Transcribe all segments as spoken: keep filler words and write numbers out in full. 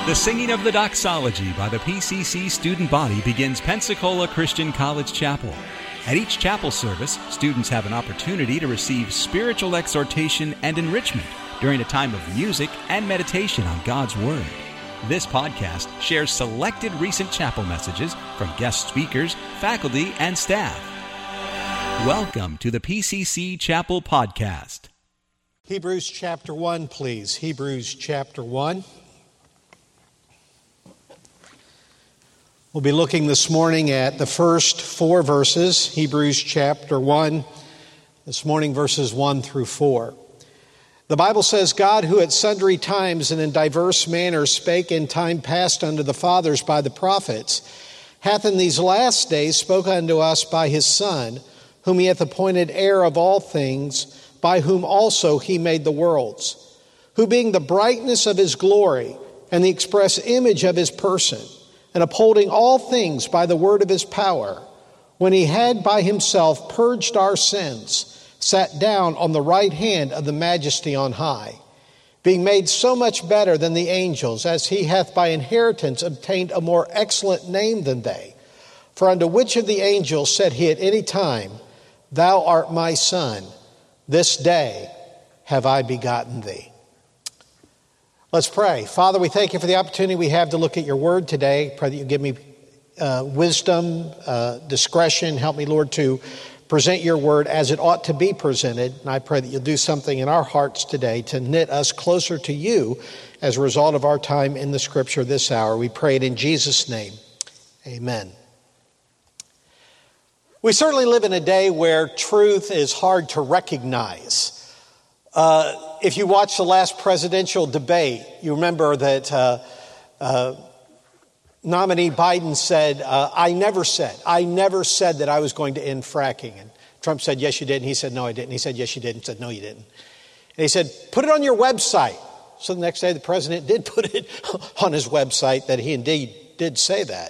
The singing of the doxology by the P C C student body begins Pensacola Christian College Chapel. At each chapel service, students have an opportunity to receive spiritual exhortation and enrichment during a time of music and meditation on God's Word. This podcast shares selected recent chapel messages from guest speakers, faculty, and staff. Welcome to the P C C Chapel Podcast. Hebrews chapter one, please. Hebrews chapter one. We'll be looking this morning at the first four verses, Hebrews chapter one, this morning verses one through four. The Bible says, God, who at sundry times and in diverse manners spake in time past unto the fathers by the prophets, hath in these last days spoken unto us by his Son, whom he hath appointed heir of all things, by whom also he made the worlds, who being the brightness of his glory and the express image of his person, and upholding all things by the word of his power, when he had by himself purged our sins, sat down on the right hand of the majesty on high, being made so much better than the angels, as he hath by inheritance obtained a more excellent name than they. For unto which of the angels said he at any time, Thou art my son, this day have I begotten thee. Let's pray. Father, we thank you for the opportunity we have to look at your word today. Pray that you give me uh, wisdom, uh, discretion. Help me, Lord, to present your word as it ought to be presented. And I pray that you'll do something in our hearts today to knit us closer to you as a result of our time in the scripture this hour. We pray it in Jesus' name. Amen. We certainly live in a day where truth is hard to recognize. Uh, if you watch the last presidential debate, you remember that uh, uh, nominee Biden said, uh, I never said, I never said that I was going to end fracking. And Trump said, yes, you did. And he said, no, I didn't. He said, yes, you did. And said, no, you didn't. And he said, put it on your website. So the next day, the president did put it on his website that he indeed did say that.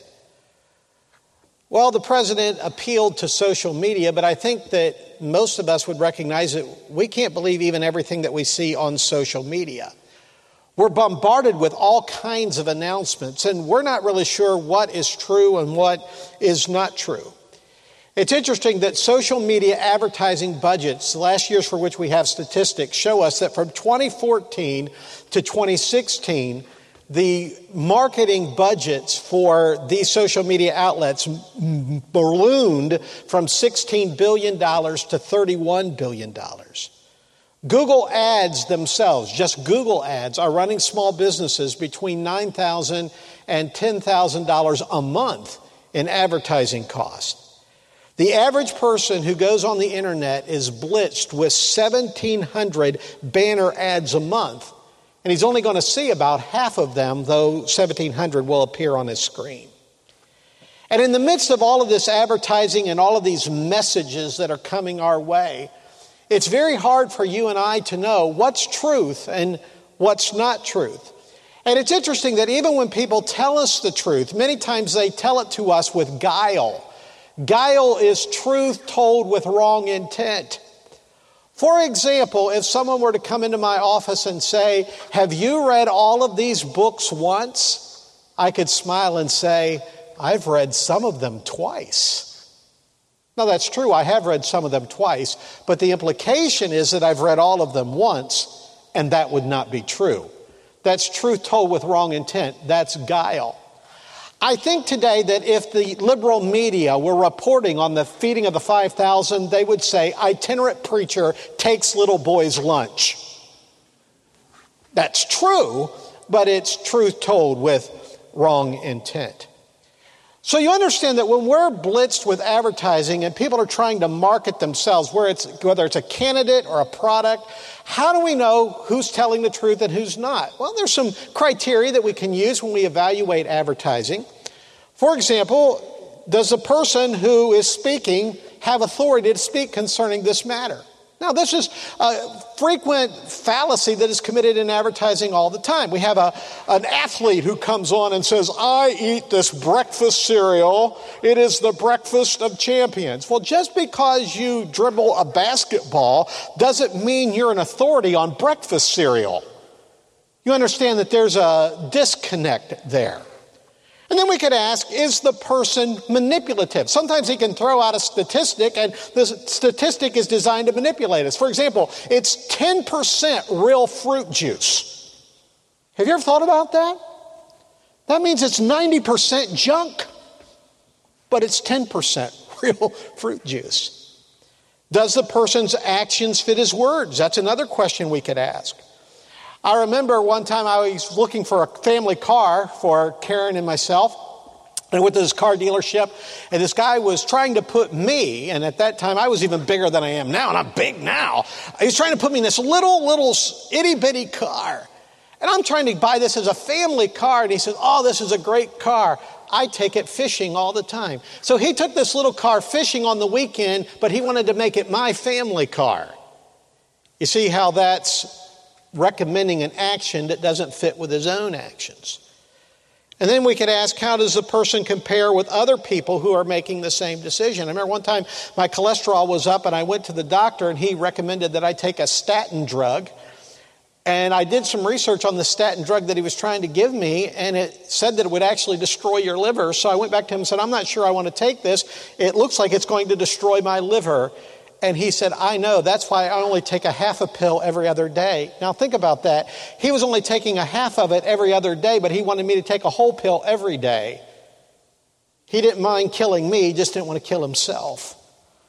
Well, the president appealed to social media, but I think that most of us would recognize that we can't believe even everything that we see on social media. We're bombarded with all kinds of announcements, and we're not really sure what is true and what is not true. It's interesting that social media advertising budgets, the last years for which we have statistics, show us that from twenty fourteen to twenty sixteen, the marketing budgets for these social media outlets ballooned from sixteen billion dollars to thirty-one billion dollars. Google ads themselves, just Google ads, are running small businesses between nine thousand dollars and ten thousand dollars a month in advertising costs. The average person who goes on the internet is blitzed with seventeen hundred banner ads a month. And he's only going to see about half of them, though seventeen hundred will appear on his screen. And in the midst of all of this advertising and all of these messages that are coming our way, it's very hard for you and I to know what's truth and what's not truth. And it's interesting that even when people tell us the truth, many times they tell it to us with guile. Guile is truth told with wrong intent. For example, if someone were to come into my office and say, have you read all of these books once? I could smile and say, I've read some of them twice. Now that's true, I have read some of them twice, but the implication is that I've read all of them once, and that would not be true. That's truth told with wrong intent. That's guile. I think today that if the liberal media were reporting on the feeding of the five thousand, they would say, itinerant preacher takes little boy's lunch. That's true, but it's truth told with wrong intent. So you understand that when we're blitzed with advertising and people are trying to market themselves, whether it's, whether it's a candidate or a product, how do we know who's telling the truth and who's not? Well, there's some criteria that we can use when we evaluate advertising. For example, does the person who is speaking have authority to speak concerning this matter? Now, this is a frequent fallacy that is committed in advertising all the time. We have a, an athlete who comes on and says, I eat this breakfast cereal. It is the breakfast of champions. Well, just because you dribble a basketball doesn't mean you're an authority on breakfast cereal. You understand that there's a disconnect there. And then we could ask, is the person manipulative? Sometimes he can throw out a statistic, and the statistic is designed to manipulate us. For example, it's ten percent real fruit juice. Have you ever thought about that? That means it's ninety percent junk, but it's ten percent real fruit juice. Does the person's actions fit his words? That's another question we could ask. I remember one time I was looking for a family car for Karen and myself. And I went to this car dealership, and this guy was trying to put me, and at that time I was even bigger than I am now, and I'm big now. He was trying to put me in this little, little itty-bitty car. And I'm trying to buy this as a family car, and he says, oh, this is a great car. I take it fishing all the time. So he took this little car fishing on the weekend, but he wanted to make it my family car. You see how that's recommending an action that doesn't fit with his own actions. And then we could ask, how does the person compare with other people who are making the same decision? I remember one time my cholesterol was up and I went to the doctor and he recommended that I take a statin drug. And I did some research on the statin drug that he was trying to give me, and it said that it would actually destroy your liver. So I went back to him and said, I'm not sure I want to take this. It looks like it's going to destroy my liver. And he said, I know, that's why I only take a half a pill every other day. Now think about that. He was only taking a half of it every other day, but he wanted me to take a whole pill every day. He didn't mind killing me, he just didn't want to kill himself.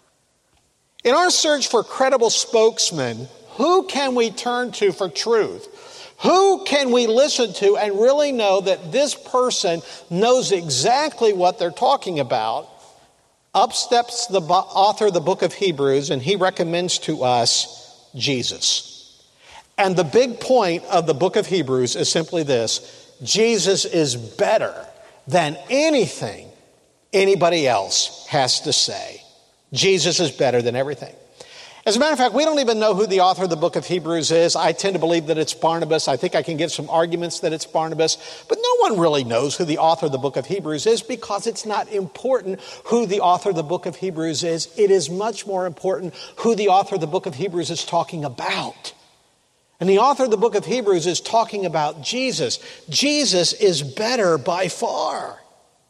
In our search for credible spokesmen, who can we turn to for truth? Who can we listen to and really know that this person knows exactly what they're talking about? Up steps the author of the book of Hebrews, and he recommends to us Jesus. And the big point of the book of Hebrews is simply this: Jesus is better than anything anybody else has to say. Jesus is better than everything. As a matter of fact, we don't even know who the author of the book of Hebrews is. I tend to believe that it's Barnabas. I think I can give some arguments that it's Barnabas. But no one really knows who the author of the book of Hebrews is because it's not important who the author of the book of Hebrews is. It is much more important who the author of the book of Hebrews is talking about. And the author of the book of Hebrews is talking about Jesus. Jesus is better by far.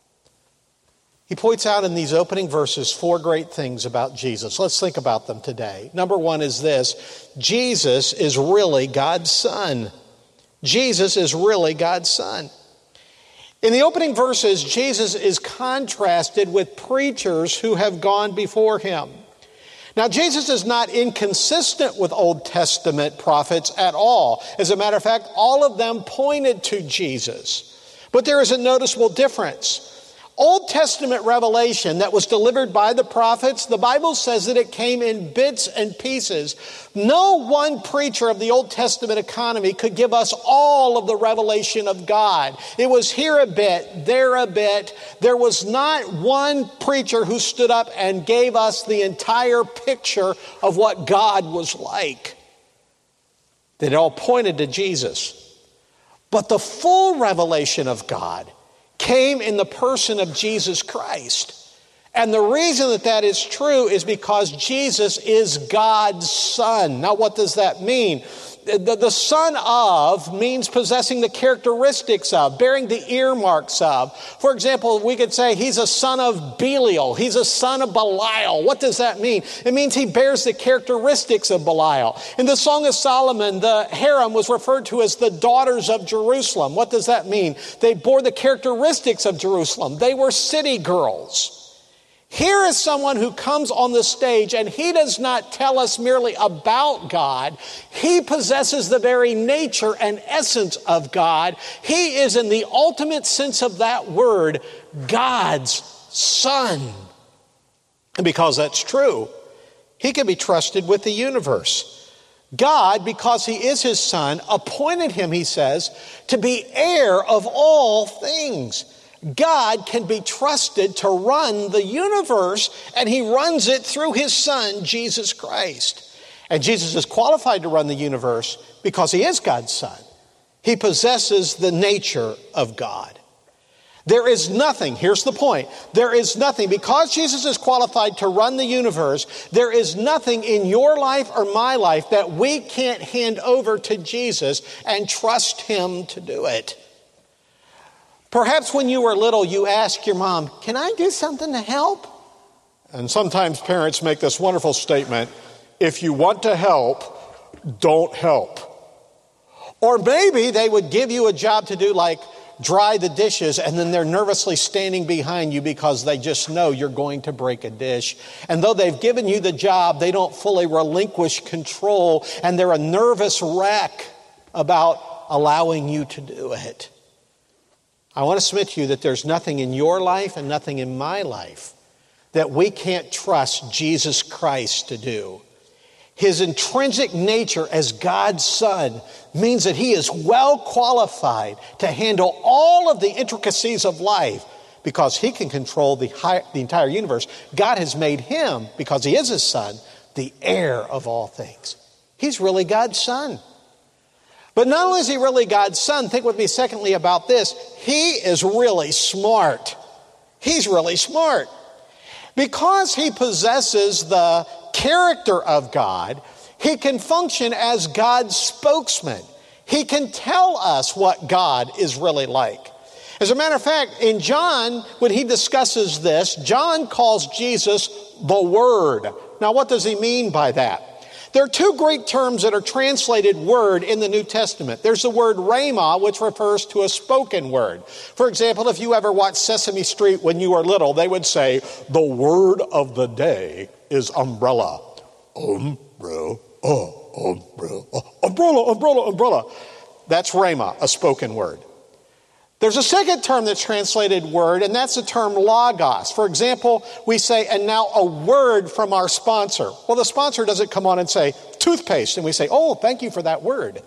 He points out in these opening verses four great things about Jesus. Let's think about them today. Number one is this: Jesus is really God's Son. Jesus is really God's Son. In the opening verses, Jesus is contrasted with preachers who have gone before him. Now, Jesus is not inconsistent with Old Testament prophets at all. As a matter of fact, all of them pointed to Jesus. But there is a noticeable difference. Old Testament revelation that was delivered by the prophets, the Bible says that it came in bits and pieces. No one preacher of the Old Testament economy could give us all of the revelation of God. It was here a bit, there a bit. There was not one preacher who stood up and gave us the entire picture of what God was like. It all pointed to Jesus. But the full revelation of God came in the person of Jesus Christ. And the reason that that is true is because Jesus is God's Son. Now, what does that mean? The, the son of means possessing the characteristics of, bearing the earmarks of. For example, we could say he's a son of Belial. He's a son of Belial. What does that mean? It means he bears the characteristics of Belial. In the Song of Solomon, the harem was referred to as the daughters of Jerusalem. What does that mean? They bore the characteristics of Jerusalem. They were city girls. Here is someone who comes on the stage, and he does not tell us merely about God. He possesses the very nature and essence of God. He is, in the ultimate sense of that word, God's Son. And because that's true, he can be trusted with the universe. God, because he is his Son, appointed him, he says, to be heir of all things. God can be trusted to run the universe, and he runs it through his Son, Jesus Christ. And Jesus is qualified to run the universe because he is God's Son. He possesses the nature of God. There is nothing, here's the point, there is nothing, because Jesus is qualified to run the universe, there is nothing in your life or my life that we can't hand over to Jesus and trust him to do it. Perhaps when you were little, you asked your mom, can I do something to help? And sometimes parents make this wonderful statement, if you want to help, don't help. Or maybe they would give you a job to do, like dry the dishes, and then they're nervously standing behind you because they just know you're going to break a dish. And though they've given you the job, they don't fully relinquish control, and they're a nervous wreck about allowing you to do it. I want to submit to you that there's nothing in your life and nothing in my life that we can't trust Jesus Christ to do. His intrinsic nature as God's Son means that he is well qualified to handle all of the intricacies of life because he can control the, high, the entire universe. God has made him, because he is his Son, the heir of all things. He's really God's Son. But not only is he really God's Son, think with me secondly about this, he is really smart. He's really smart. Because he possesses the character of God, he can function as God's spokesman. He can tell us what God is really like. As a matter of fact, in John, when he discusses this, John calls Jesus the Word. Now, what does he mean by that? There are two Greek terms that are translated word in the New Testament. There's the word rhema, which refers to a spoken word. For example, if you ever watched Sesame Street when you were little, they would say, the word of the day is umbrella. Umbrella, oh, umbrella, umbrella, umbrella, umbrella. That's rhema, a spoken word. There's a second term that's translated word, and that's the term logos. For example, we say, and now a word from our sponsor. Well, the sponsor doesn't come on and say, toothpaste, and we say, oh, thank you for that word.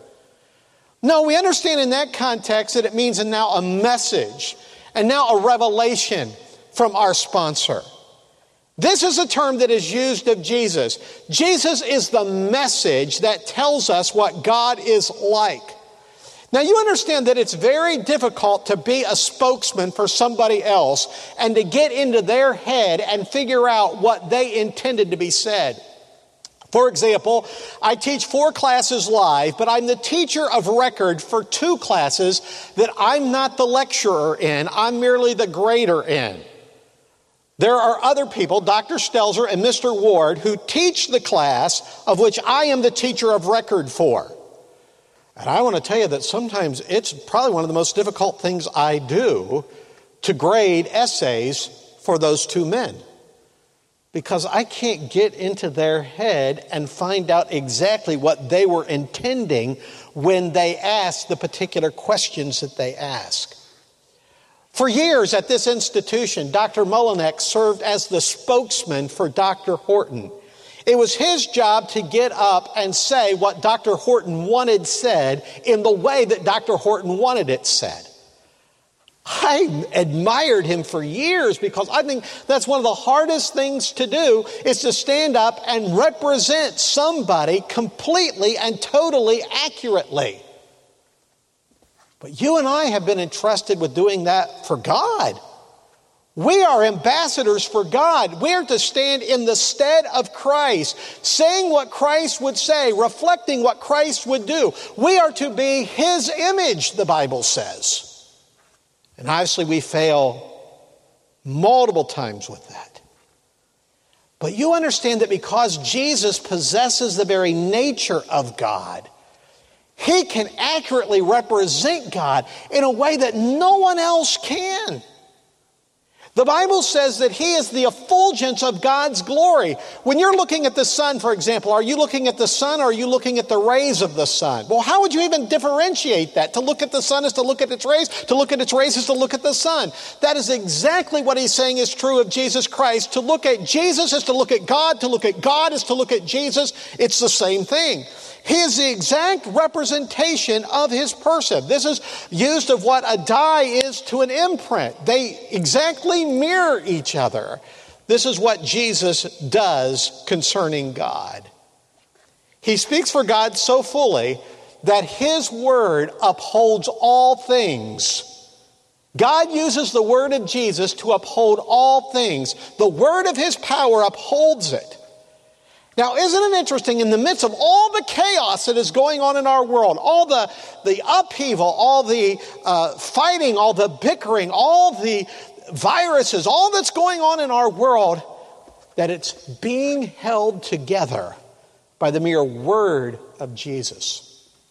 No, we understand in that context that it means and now a message, and now a revelation from our sponsor. This is a term that is used of Jesus. Jesus is the message that tells us what God is like. Now, you understand that it's very difficult to be a spokesman for somebody else and to get into their head and figure out what they intended to be said. For example, I teach four classes live, but I'm the teacher of record for two classes that I'm not the lecturer in, I'm merely the grader in. There are other people, Doctor Stelzer and Mister Ward, who teach the class of which I am the teacher of record for. And I want to tell you that sometimes it's probably one of the most difficult things I do to grade essays for those two men. Because I can't get into their head and find out exactly what they were intending when they asked the particular questions that they ask. For years at this institution, Doctor Mullinex served as the spokesman for Doctor Horton. It was his job to get up and say what Doctor Horton wanted said in the way that Doctor Horton wanted it said. I admired him for years because I think that's one of the hardest things to do is to stand up and represent somebody completely and totally accurately. But you and I have been entrusted with doing that for God. We are ambassadors for God. We are to stand in the stead of Christ, saying what Christ would say, reflecting what Christ would do. We are to be his image, the Bible says. And obviously we fail multiple times with that. But you understand that because Jesus possesses the very nature of God, he can accurately represent God in a way that no one else can. The Bible says that he is the effulgence of God's glory. When you're looking at the sun, for example, are you looking at the sun or are you looking at the rays of the sun? Well, how would you even differentiate that? To look at the sun is to look at its rays. To look at its rays is to look at the sun. That is exactly what he's saying is true of Jesus Christ. To look at Jesus is to look at God. To look at God is to look at Jesus. It's the same thing. He is the exact representation of his person. This is used of what a dye is to an imprint. They exactly mirror each other. This is what Jesus does concerning God. He speaks for God so fully that his word upholds all things. God uses the word of Jesus to uphold all things. The word of his power upholds it. Now, isn't it interesting, in the midst of all the chaos that is going on in our world, all the, the upheaval, all the uh, fighting, all the bickering, all the viruses, all that's going on in our world, that it's being held together by the mere word of Jesus.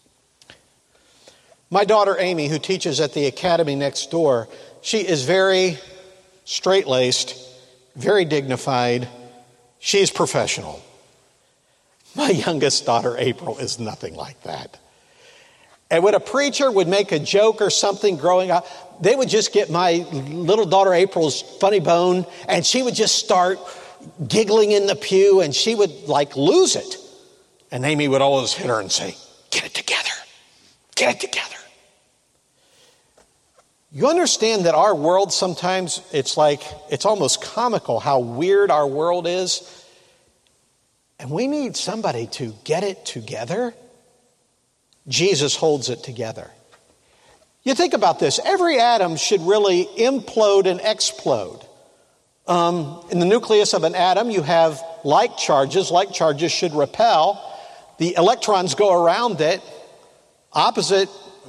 My daughter Amy, who teaches at the academy next door, she is very straight-laced, very dignified. She's professional. My youngest daughter, April, is nothing like that. And when a preacher would make a joke or something growing up, they would just get my little daughter April's funny bone, and she would just start giggling in the pew, and she would like lose it. And Amy would always hit her and say, "Get it together. Get it together." You understand that our world sometimes, it's like, it's almost comical how weird our world is. And we need somebody to get it together. Jesus holds it together. You think about this. Every atom should really implode and explode. Um, in the nucleus of an atom, you have like charges. Like charges should repel. The electrons go around it. Opposite,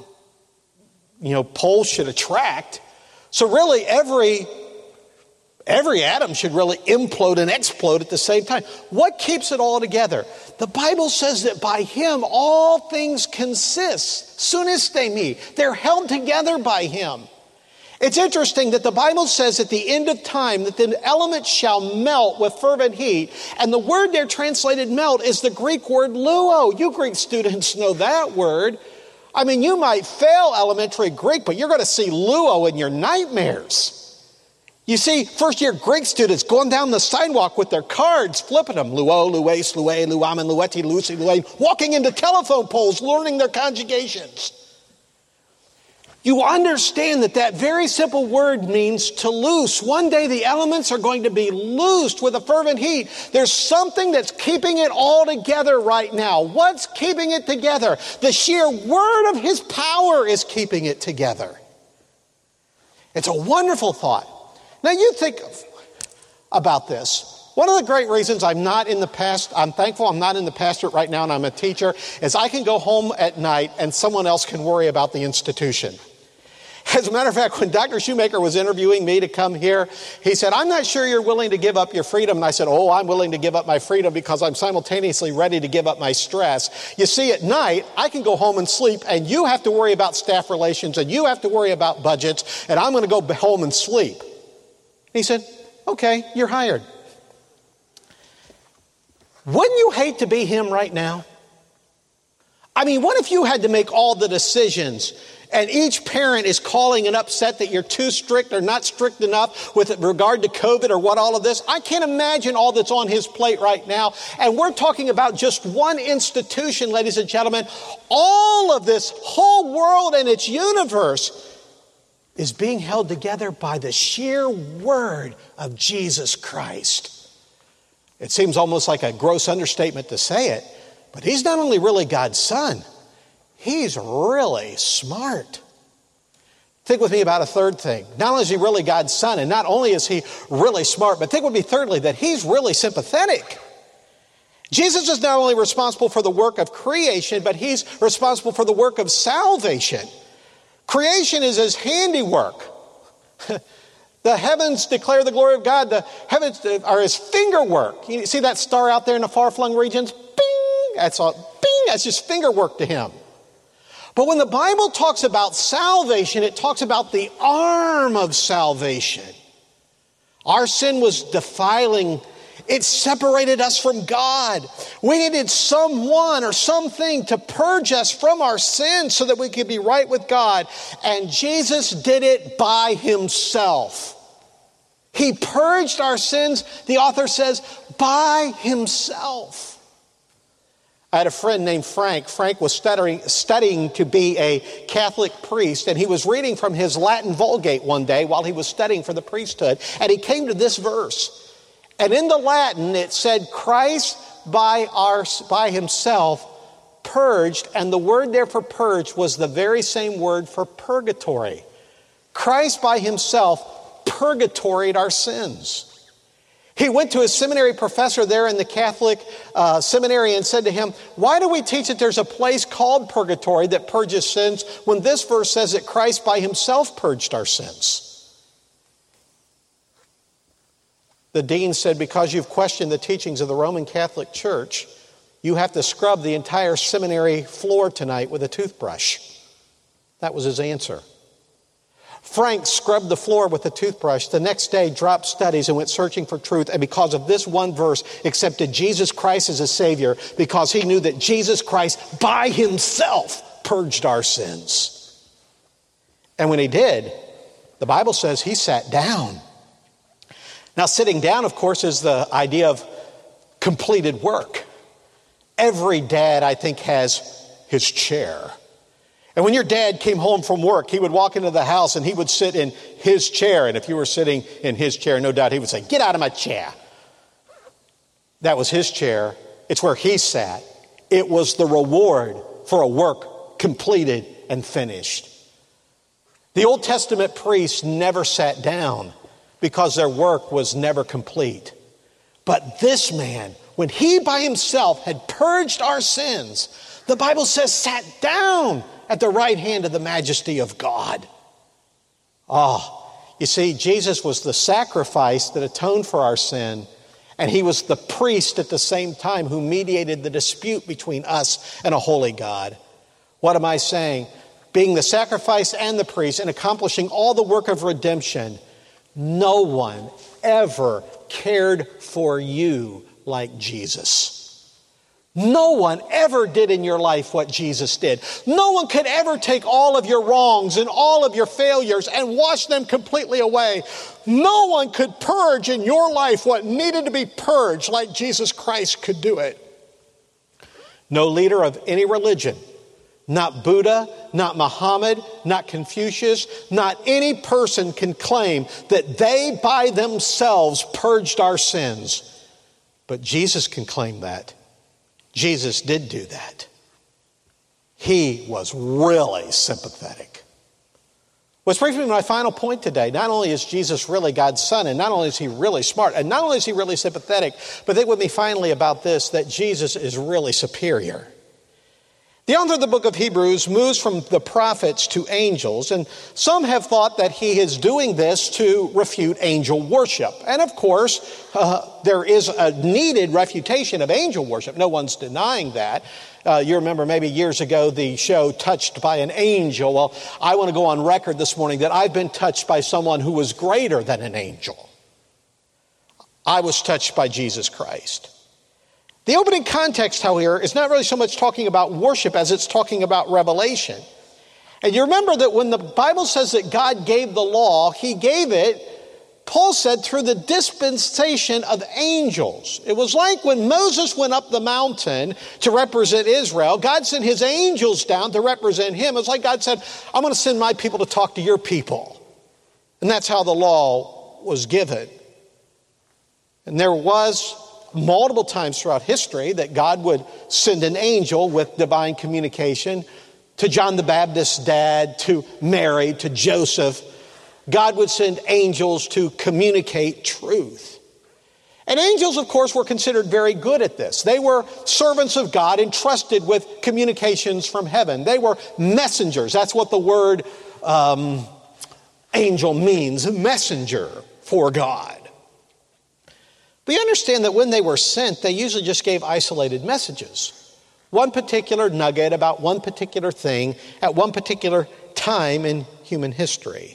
you know, poles should attract. So really every every atom should really implode and explode at the same time. What keeps it all together? The Bible says that by him all things consist. Suniste me. They're held together by him. It's interesting that the Bible says at the end of time that the elements shall melt with fervent heat. And the word there translated melt is the Greek word luo. You Greek students know that word. I mean, you might fail elementary Greek, but you're going to see luo in your nightmares. You see first-year Greek students going down the sidewalk with their cards, flipping them. Luo, lues, lue, luamen, lueti, lucy, lue, walking into telephone poles, learning their conjugations. You understand that that very simple word means to loose. One day the elements are going to be loosed with a fervent heat. There's something that's keeping it all together right now. What's keeping it together? The sheer word of his power is keeping it together. It's a wonderful thought. Now you think about this. One of the great reasons I'm not in the past, I'm thankful I'm not in the pastorate right now and I'm a teacher, is I can go home at night and someone else can worry about the institution. As a matter of fact, when Doctor Shoemaker was interviewing me to come here, he said, "I'm not sure you're willing to give up your freedom." And I said, "Oh, I'm willing to give up my freedom because I'm simultaneously ready to give up my stress." You see, at night, I can go home and sleep, and you have to worry about staff relations, and you have to worry about budgets, and I'm going to go home and sleep. He said, "Okay, you're hired." Wouldn't you hate to be him right now? I mean, what if you had to make all the decisions and each parent is calling and upset that you're too strict or not strict enough with regard to COVID or what all of this? I can't imagine all that's on his plate right now. And we're talking about just one institution, ladies and gentlemen. All of this whole world and its universe is being held together by the sheer word of Jesus Christ. It seems almost like a gross understatement to say it, but he's not only really God's son, he's really smart. Think with me about a third thing. Not only is he really God's son, and not only is he really smart, but think with me thirdly that he's really sympathetic. Jesus is not only responsible for the work of creation, but he's responsible for the work of salvation. Creation is his handiwork. The heavens declare the glory of God. The heavens are his fingerwork. You see that star out there in the far-flung regions? Bing! That's all. Bing! That's just fingerwork to him. But when the Bible talks about salvation, it talks about the arm of salvation. Our sin was defiling. It separated us from God. We needed someone or something to purge us from our sins so that we could be right with God. And Jesus did it by himself. He purged our sins, the author says, by himself. I had a friend named Frank. Frank was studying, studying to be a Catholic priest, and he was reading from his Latin Vulgate one day while he was studying for the priesthood, and he came to this verse. And in the Latin, it said, Christ by, our, by himself purged, and the word there for purged was the very same word for purgatory. Christ by himself purgatoried our sins. He went to his seminary professor there in the Catholic uh, seminary and said to him, why do we teach that there's a place called purgatory that purges sins when this verse says that Christ by himself purged our sins? The dean said, because you've questioned the teachings of the Roman Catholic Church, you have to scrub the entire seminary floor tonight with a toothbrush. That was his answer. Frank scrubbed the floor with a toothbrush. The next day, dropped studies and went searching for truth. And because of this one verse, accepted Jesus Christ as a Savior because he knew that Jesus Christ by himself purged our sins. And when he did, the Bible says he sat down. Now, sitting down, of course, is the idea of completed work. Every dad, I think, has his chair. And when your dad came home from work, he would walk into the house and he would sit in his chair. And if you were sitting in his chair, no doubt he would say, get out of my chair. That was his chair. It's where he sat. It was the reward for a work completed and finished. The Old Testament priests never sat down because their work was never complete. But this man, when he by himself had purged our sins, the Bible says sat down at the right hand of the majesty of God. Oh, you see, Jesus was the sacrifice that atoned for our sin, and he was the priest at the same time who mediated the dispute between us and a holy God. What am I saying? Being the sacrifice and the priest and accomplishing all the work of redemption, no one ever cared for you like Jesus. No one ever did in your life what Jesus did. No one could ever take all of your wrongs and all of your failures and wash them completely away. No one could purge in your life what needed to be purged like Jesus Christ could do it. No leader of any religion, not Buddha, not Muhammad, not Confucius, not any person can claim that they by themselves purged our sins. But Jesus can claim that. Jesus did do that. He was really sympathetic. Which brings me to my final point today. Not only is Jesus really God's Son, and not only is he really smart, and not only is he really sympathetic, but think with me finally about this, that Jesus is really superior. The author of the book of Hebrews moves from the prophets to angels, and some have thought that he is doing this to refute angel worship. And of course, uh, there is a needed refutation of angel worship. No one's denying that. Uh, you remember maybe years ago the show Touched by an Angel. Well, I want to go on record this morning that I've been touched by someone who was greater than an angel. I was touched by Jesus Christ. The opening context, however, is not really so much talking about worship as it's talking about revelation. And you remember that when the Bible says that God gave the law, he gave it, Paul said, through the dispensation of angels. It was like when Moses went up the mountain to represent Israel, God sent his angels down to represent him. It's like God said, I'm going to send my people to talk to your people. And that's how the law was given. And there was multiple times throughout history that God would send an angel with divine communication to John the Baptist's dad, to Mary, to Joseph. God would send angels to communicate truth. And angels, of course, were considered very good at this. They were servants of God entrusted with communications from heaven. They were messengers. That's what the word um, angel means, messenger for God. We understand that when they were sent, they usually just gave isolated messages. One particular nugget about one particular thing at one particular time in human history.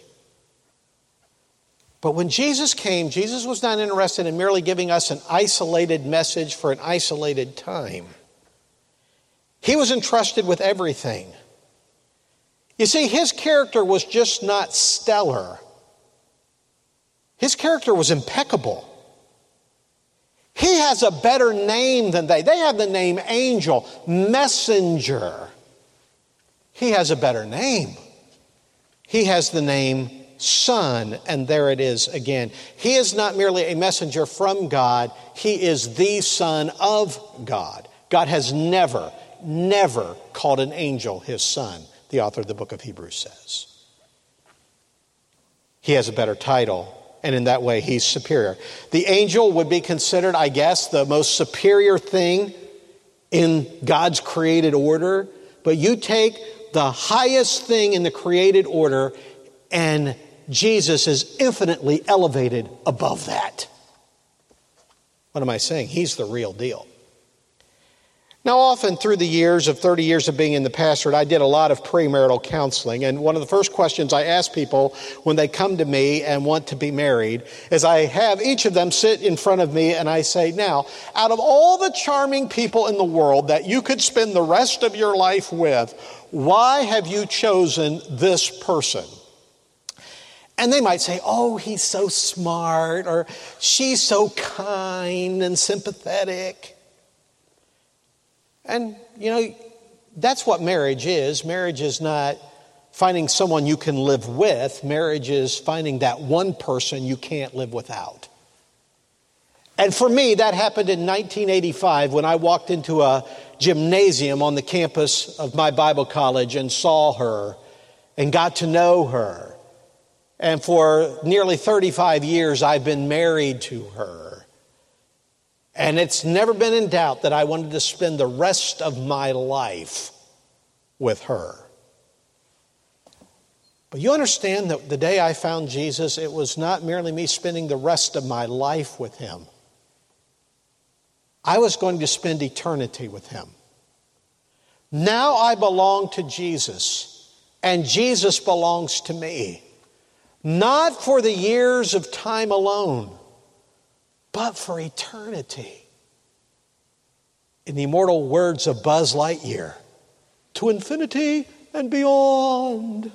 But when Jesus came, Jesus was not interested in merely giving us an isolated message for an isolated time. He was entrusted with everything. You see, his character was just not stellar. His character was impeccable. He has a better name than they. They have the name angel, messenger. He has a better name. He has the name Son, and there it is again. He is not merely a messenger from God. He is the Son of God. God has never, never called an angel his son, the author of the book of Hebrews says. he has a better title. And in that way, he's superior. The angel would be considered, I guess, the most superior thing in God's created order. But you take the highest thing in the created order, and Jesus is infinitely elevated above that. What am I saying? He's the real deal. Now, often through the years of thirty years of being in the pastorate, I did a lot of premarital counseling. And one of the first questions I ask people when they come to me and want to be married is I have each of them sit in front of me and I say, now, out of all the charming people in the world that you could spend the rest of your life with, why have you chosen this person? And they might say, oh, he's so smart, or she's so kind and sympathetic. And, you know, that's what marriage is. Marriage is not finding someone you can live with. Marriage is finding that one person you can't live without. And for me, that happened in nineteen eighty-five when I walked into a gymnasium on the campus of my Bible college and saw her and got to know her. And for nearly thirty-five years, I've been married to her. And it's never been in doubt that I wanted to spend the rest of my life with her. But you understand that the day I found Jesus, it was not merely me spending the rest of my life with him. I was going to spend eternity with him. Now I belong to Jesus, and Jesus belongs to me. Not for the years of time alone, but for eternity. In the immortal words of Buzz Lightyear, to infinity and beyond.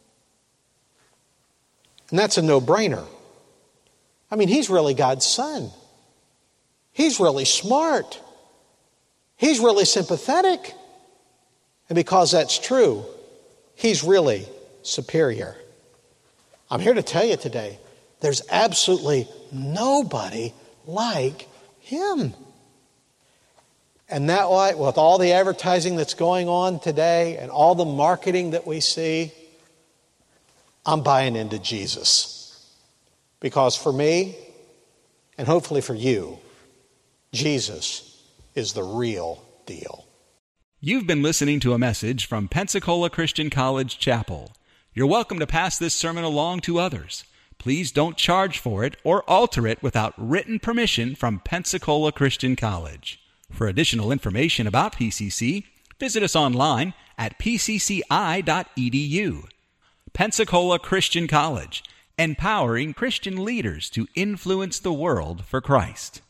And that's a no-brainer. I mean, he's really God's son. He's really smart. He's really sympathetic. And because that's true, he's really superior. I'm here to tell you today, there's absolutely nobody like him. And that why, with all the advertising that's going on today and all the marketing that we see, I'm buying into Jesus. Because for me, and hopefully for you, Jesus is the real deal. You've been listening to a message from Pensacola Christian College Chapel. You're welcome to pass this sermon along to others. Please don't charge for it or alter it without written permission from Pensacola Christian College. For additional information about P C C, visit us online at p c c i dot e d u. Pensacola Christian College, empowering Christian leaders to influence the world for Christ.